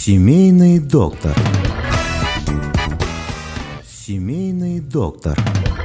Семейный доктор. Семейный доктор.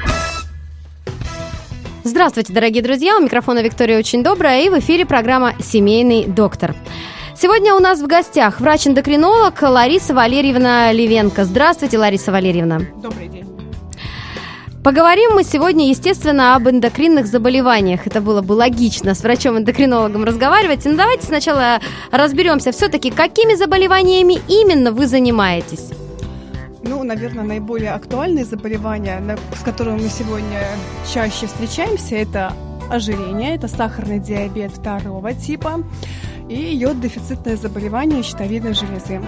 Здравствуйте, дорогие друзья, у микрофона Виктория Очень Добрая, и в эфире программа «Семейный доктор». Сегодня у нас в гостях врач-эндокринолог Лариса Валерьевна Левенко. Здравствуйте, Лариса Валерьевна. Добрый день. Поговорим мы сегодня, естественно, об эндокринных заболеваниях. Это было бы логично с врачом-эндокринологом разговаривать. Но давайте сначала разберемся все-таки, какими заболеваниями именно вы занимаетесь. Наверное, наиболее актуальные заболевания, с которыми мы сегодня чаще встречаемся, это ожирение, это сахарный диабет 2 типа и йод-дефицитное заболевание щитовидной железы.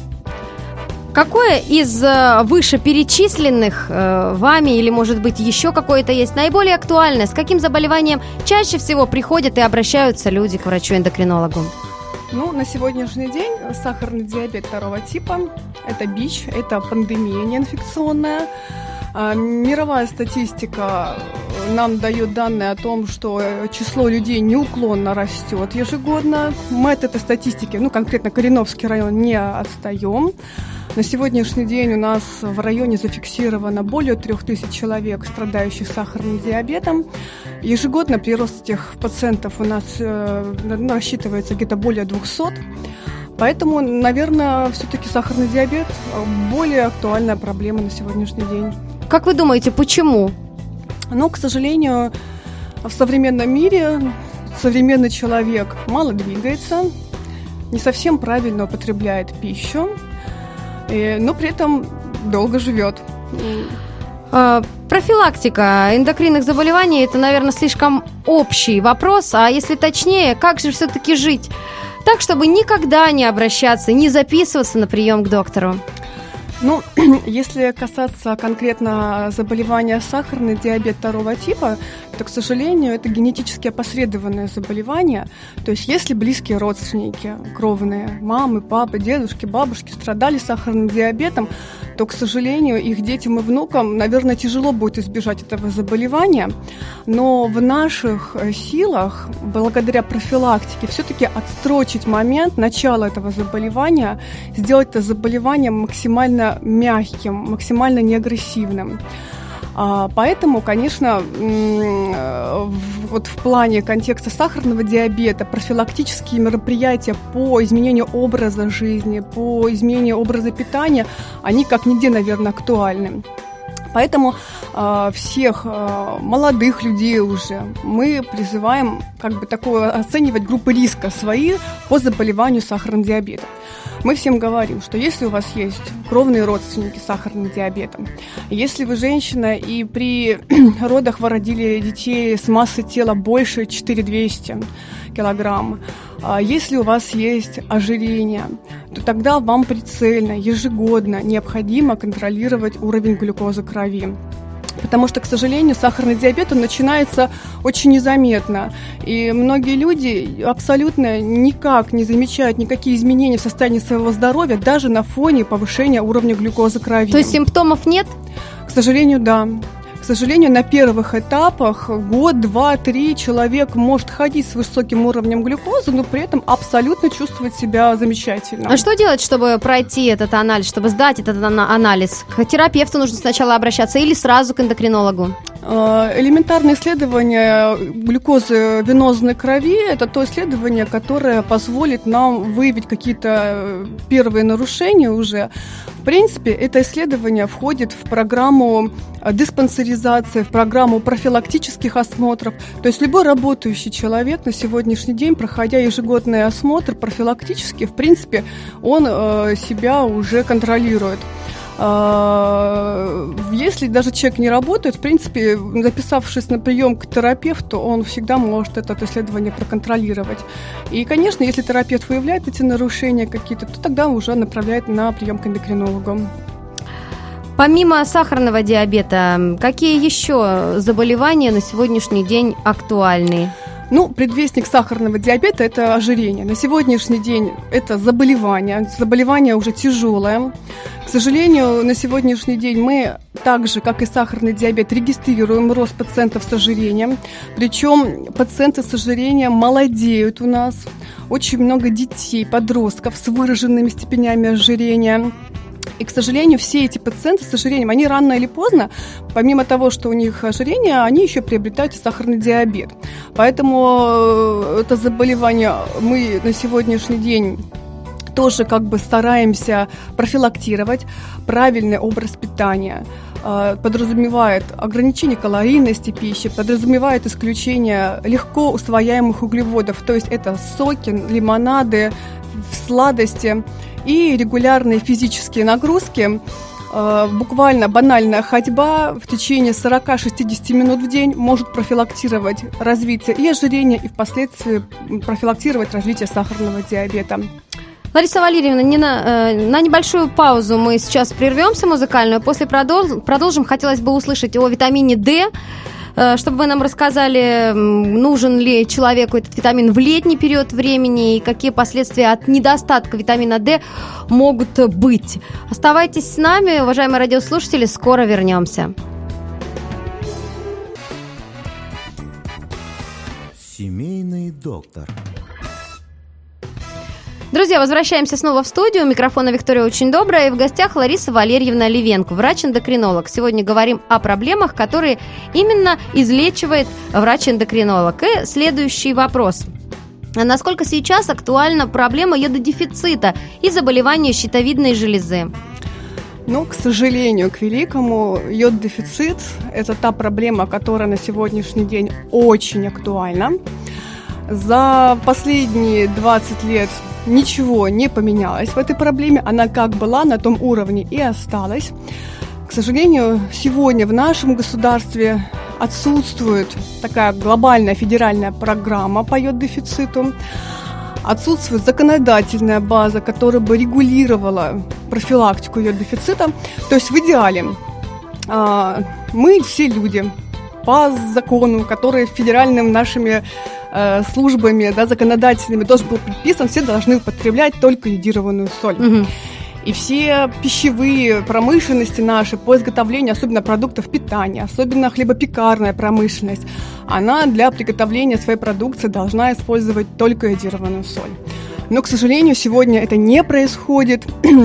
Какое из вышеперечисленных вами, или, может быть, еще какое-то есть, наиболее актуальное? С каким заболеванием чаще всего приходят и обращаются люди к врачу-эндокринологу? На сегодняшний день сахарный диабет 2 типа – это БИЧ, это пандемия неинфекционная. Мировая статистика нам дает данные о том, что число людей неуклонно растет ежегодно. Мы от этой статистики, конкретно Кореновский район, не отстаем. На сегодняшний день у нас в районе зафиксировано более 3000 человек, страдающих сахарным диабетом. Ежегодно прирост этих пациентов у нас рассчитывается где-то более 200. Поэтому, наверное, все-таки сахарный диабет более актуальная проблема на сегодняшний день. Как вы думаете, почему? К сожалению, в современном мире современный человек мало двигается, не совсем правильно употребляет пищу, но при этом долго живет. Профилактика эндокринных заболеваний – это, наверное, слишком общий вопрос, а если точнее, как же все-таки жить так, чтобы никогда не обращаться, не записываться на прием к доктору? Если касаться конкретно заболевания сахарный диабет 2 типа, то, к сожалению, это генетически опосредованное заболевание. То есть, если близкие родственники, кровные, мамы, папы, дедушки, бабушки страдали сахарным диабетом, то, к сожалению, их детям и внукам, наверное, тяжело будет избежать этого заболевания. Но в наших силах, благодаря профилактике, все-таки отстрочить момент начала этого заболевания, сделать это заболевание максимально мягким, максимально неагрессивным. Поэтому, конечно, в плане контекста сахарного диабета профилактические мероприятия по изменению образа жизни, по изменению образа питания, они как нигде, наверное, актуальны. Поэтому всех молодых людей уже мы призываем оценивать группы риска свои по заболеванию сахарным диабетом. Мы всем говорим, что если у вас есть кровные родственники с сахарным диабетом, если вы женщина и при родах вы родили детей с массой тела больше 4200 килограмм, если у вас есть ожирение, то тогда вам прицельно, ежегодно необходимо контролировать уровень глюкозы крови. Потому что, к сожалению, сахарный диабет, он начинается очень незаметно. И многие люди абсолютно никак не замечают никакие изменения в состоянии своего здоровья, даже на фоне повышения уровня глюкозы крови. То есть симптомов нет? К сожалению, да. К сожалению, на первых этапах год, 2, 3 человек может ходить с высоким уровнем глюкозы, но при этом абсолютно чувствовать себя замечательно. А что делать, чтобы пройти этот анализ, чтобы сдать этот анализ? К терапевту нужно сначала обращаться или сразу к эндокринологу? Элементарное исследование глюкозы венозной крови – это то исследование, которое позволит нам выявить какие-то первые нарушения уже. В принципе, это исследование входит в программу диспансеризации, в программу профилактических осмотров. То есть любой работающий человек на сегодняшний день, проходя ежегодный осмотр профилактически, в принципе, он себя уже контролирует. Если даже человек не работает, в принципе, записавшись на прием к терапевту, он всегда может это исследование проконтролировать. И, конечно, если терапевт выявляет эти нарушения какие-то, то тогда уже направляет на прием к эндокринологу. Помимо сахарного диабета, какие еще заболевания на сегодняшний день актуальны? Ну, предвестник сахарного диабета – это ожирение. На сегодняшний день это заболевание уже тяжелое. К сожалению, на сегодняшний день мы, так же, как и сахарный диабет, регистрируем рост пациентов с ожирением. Причем пациенты с ожирением молодеют у нас. Очень много детей, подростков с выраженными степенями ожирения. И, к сожалению, все эти пациенты с ожирением, они рано или поздно, помимо того, что у них ожирение, они еще приобретают и сахарный диабет. Поэтому это заболевание мы на сегодняшний день тоже как бы стараемся профилактировать. Правильный образ питания подразумевает ограничение калорийности пищи, подразумевает исключение легко усвояемых углеводов, то есть это соки, лимонады, сладости и регулярные физические нагрузки. Буквально банальная ходьба в течение 40-60 минут в день может профилактировать развитие и ожирения, и впоследствии профилактировать развитие сахарного диабета. Лариса Валерьевна, на небольшую паузу мы сейчас прервемся музыкальную. После продолжим. Хотелось бы услышать о витамине D, чтобы вы нам рассказали, нужен ли человеку этот витамин в летний период времени и какие последствия от недостатка витамина D могут быть. Оставайтесь с нами, уважаемые радиослушатели, скоро вернемся. Семейный доктор. Друзья, возвращаемся снова в студию. У микрофона Виктория Очень Добрая. И в гостях Лариса Валерьевна Левенко, врач-эндокринолог. Сегодня говорим о проблемах, которые именно излечивает врач-эндокринолог. И следующий вопрос. Насколько сейчас актуальна проблема йододефицита и заболевания щитовидной железы? Ну, к сожалению, к великому, йод-дефицит – это та проблема, которая на сегодняшний день очень актуальна. За последние 20 лет ничего не поменялось в этой проблеме, она как была на том уровне и осталась. К сожалению, сегодня в нашем государстве отсутствует такая глобальная федеральная программа по йод-дефициту, отсутствует законодательная база, которая бы регулировала профилактику йод-дефицита. То есть в идеале мы все люди по закону, который федеральными нашими службами, законодательными должен был предписан, все должны употреблять только йодированную соль. Угу. И все пищевые промышленности наши по изготовлению, особенно продуктов питания, особенно хлебопекарная промышленность, она для приготовления своей продукции должна использовать только йодированную соль. Но, к сожалению, сегодня это не происходит.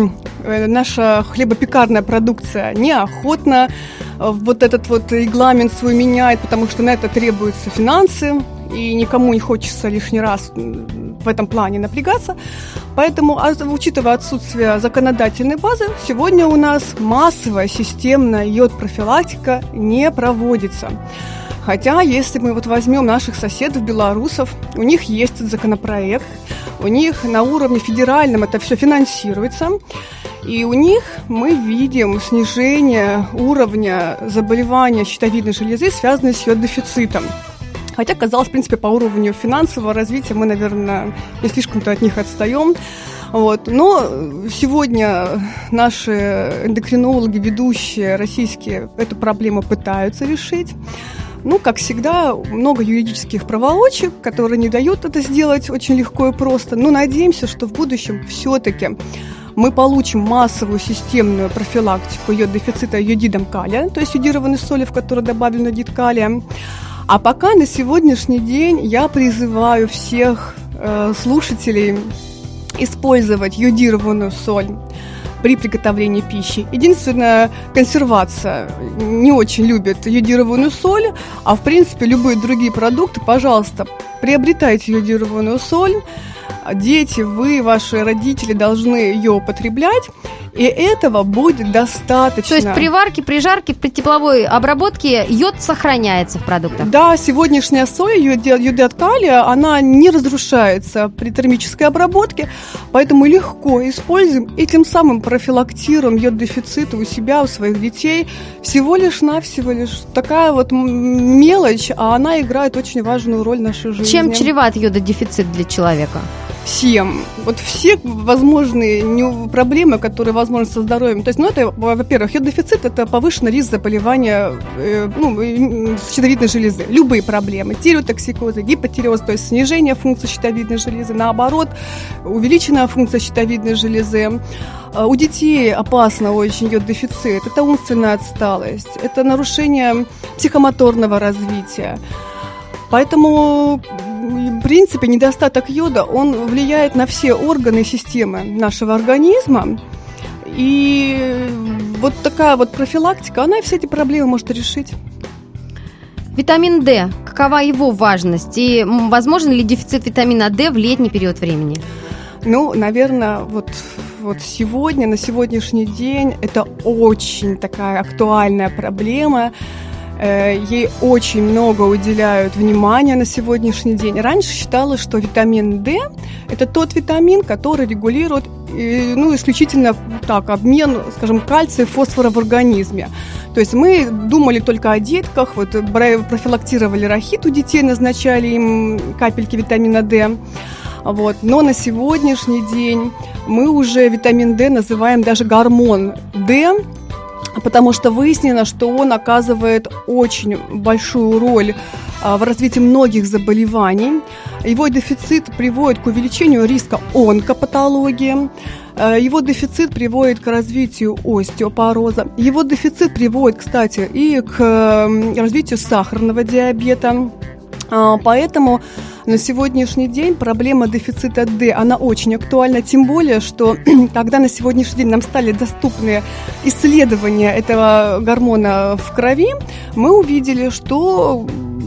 Наша хлебопекарная продукция неохотно вот этот вот регламент свой меняет, потому что на это требуются финансы, и никому не хочется лишний раз в этом плане напрягаться. Поэтому, учитывая отсутствие законодательной базы, сегодня у нас массовая системная йод-профилактика не проводится. Хотя, если мы вот возьмем наших соседов, белорусов, у них есть этот законопроект, у них на уровне федеральном это все финансируется, и у них мы видим снижение уровня заболевания щитовидной железы, связанной с йод-дефицитом. Хотя, казалось, в принципе, по уровню финансового развития мы, наверное, не слишком-то от них отстаем. Вот. Но сегодня наши эндокринологи, ведущие российские, эту проблему пытаются решить. Ну, как всегда, много юридических проволочек, которые не дают это сделать очень легко и просто. Но надеемся, что в будущем все-таки мы получим массовую системную профилактику йод-дефицита йодидом калия, то есть йодированной соли, в которой добавлен йодид калия. А пока на сегодняшний день я призываю всех слушателей использовать йодированную соль при приготовлении пищи. Единственная консервация не очень любит йодированную соль, а в принципе любые другие продукты, пожалуйста, приобретайте йодированную соль. Дети, вы, ваши родители должны ее употреблять, и этого будет достаточно. То есть при варке, при жарке, при тепловой обработке йод сохраняется в продуктах? Да, сегодняшняя соя, йод калия, она не разрушается при термической обработке, поэтому легко используем и тем самым профилактируем йод-дефицит у себя, у своих детей. Всего лишь такая вот мелочь, а она играет очень важную роль в нашей жизни. Чем чреват йододефицит для человека? всем. Вот все возможные проблемы, которые возможны со здоровьем. То есть, это, во-первых, йод-дефицит – это повышенный риск заболевания щитовидной железы. Любые проблемы. Тиреотоксикозы, гипотиреоз, то есть снижение функции щитовидной железы, наоборот, увеличенная функция щитовидной железы. У детей опасно очень йод-дефицит. Это умственная отсталость, это нарушение психомоторного развития. Поэтому, в принципе, недостаток йода, он влияет на все органы и системы нашего организма. И вот такая вот профилактика, она все эти проблемы может решить. Витамин D. Какова его важность? И возможен ли дефицит витамина D в летний период времени? Наверное, вот сегодня, на сегодняшний день, это очень такая актуальная проблема. Ей очень много уделяют внимания на сегодняшний день. Раньше считалось, что витамин D – это тот витамин, который регулирует исключительно обмен, скажем, кальция и фосфора в организме. То есть мы думали только о детках, профилактировали рахит у детей, назначали им капельки витамина D. Но на сегодняшний день мы уже витамин D называем даже гормон D, потому что выяснено, что он оказывает очень большую роль в развитии многих заболеваний. Его дефицит приводит к увеличению риска онкопатологии. Его дефицит приводит к развитию остеопороза. Его дефицит приводит, кстати, и к развитию сахарного диабета. Поэтому на сегодняшний день проблема дефицита D, она очень актуальна, тем более, что когда на сегодняшний день нам стали доступны исследования этого гормона в крови, мы увидели, что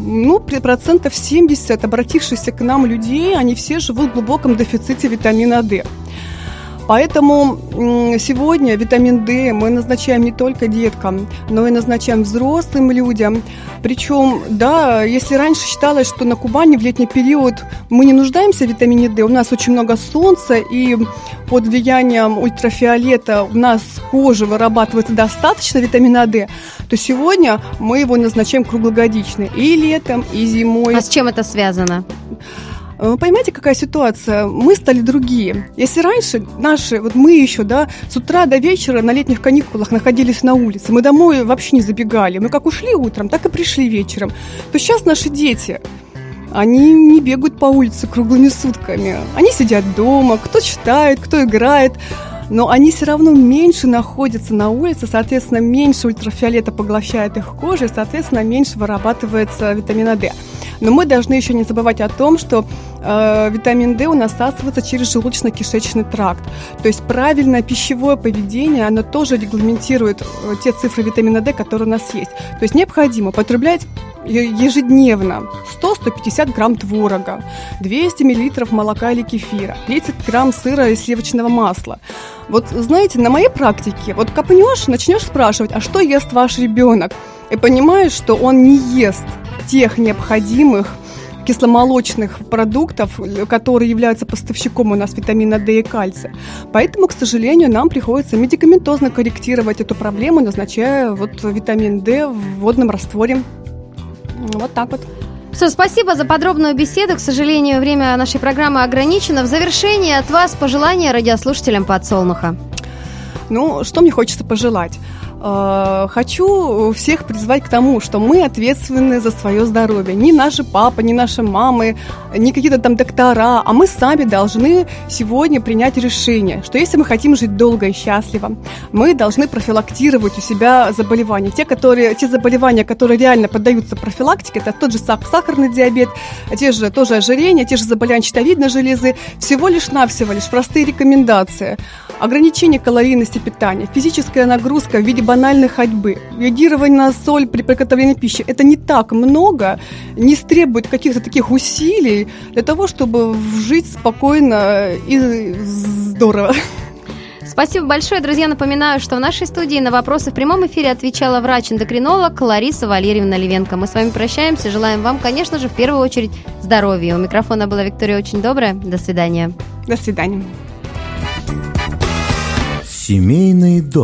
70% обратившихся к нам людей, они все живут в глубоком дефиците витамина D. Поэтому сегодня витамин D мы назначаем не только деткам, но и назначаем взрослым людям. Причем, если раньше считалось, что на Кубани в летний период мы не нуждаемся в витамине D, у нас очень много солнца, и под влиянием ультрафиолета у нас кожа вырабатывается достаточно витамина D, то сегодня мы его назначаем круглогодично и летом, и зимой. А с чем это связано? Понимаете, какая ситуация? Мы стали другие. Если раньше мы еще, с утра до вечера на летних каникулах находились на улице, мы домой вообще не забегали. Мы как ушли утром, так и пришли вечером. То сейчас наши дети, они не бегают по улице круглыми сутками. Они сидят дома, кто читает, кто играет. Но они все равно меньше находятся на улице, соответственно, меньше ультрафиолета поглощает их кожа, и, соответственно, меньше вырабатывается витамина D. Но мы должны еще не забывать о том, что витамин D у нас всасывается через желудочно-кишечный тракт. То есть правильное пищевое поведение, оно тоже регламентирует те цифры витамина D, которые у нас есть. То есть необходимо потреблять ежедневно 100-150 грамм творога, 200 миллилитров молока или кефира, 30 грамм сыра и сливочного масла. Знаете, на моей практике, копнешь, начнешь спрашивать, а что ест ваш ребенок? И понимаешь, что он не ест тех необходимых кисломолочных продуктов, которые являются поставщиком у нас витамина D и кальция. Поэтому, к сожалению, нам приходится медикаментозно корректировать эту проблему, назначая витамин D в водном растворе. Вот так вот. Все, спасибо за подробную беседу. К сожалению, время нашей программы ограничено. В завершение от вас пожелания радиослушателям «Подсолнуха». Что мне хочется пожелать? Хочу всех призвать к тому, что мы ответственны за свое здоровье. Ни наши папы, ни наши мамы, ни какие-то там доктора, а мы сами должны сегодня принять решение, что если мы хотим жить долго и счастливо, мы должны профилактировать у себя заболевания. Те заболевания, которые реально поддаются профилактике, это тот же сахарный диабет, те же тоже ожирение, те же заболевания щитовидной железы. Всего лишь простые рекомендации. Ограничение калорийности питания, физическая нагрузка в виде банальной ходьбы, йодирование на соль при приготовлении пищи. Это не так много, не требует каких-то таких усилий для того, чтобы жить спокойно и здорово. Спасибо большое, друзья. Напоминаю, что в нашей студии на вопросы в прямом эфире отвечала врач-эндокринолог Лариса Валерьевна Левенко. Мы с вами прощаемся. Желаем вам, конечно же, в первую очередь здоровья. У микрофона была Виктория Очень Добрая. До свидания. До свидания. Семейный доктор.